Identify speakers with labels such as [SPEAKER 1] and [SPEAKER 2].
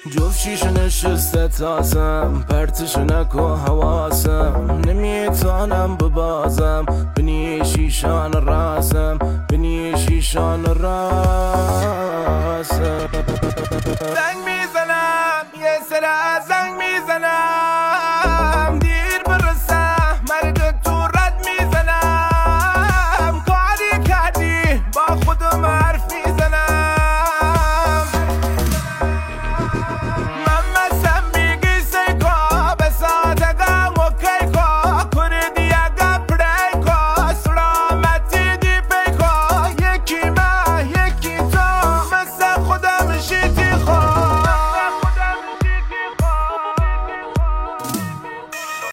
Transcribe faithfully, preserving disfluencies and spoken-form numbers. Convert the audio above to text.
[SPEAKER 1] جفت شیشه نشسته تازم، پرتش نکو حواسم، نمیتونم ببازم بنی شیشان راسم، بنی شیشان راسم.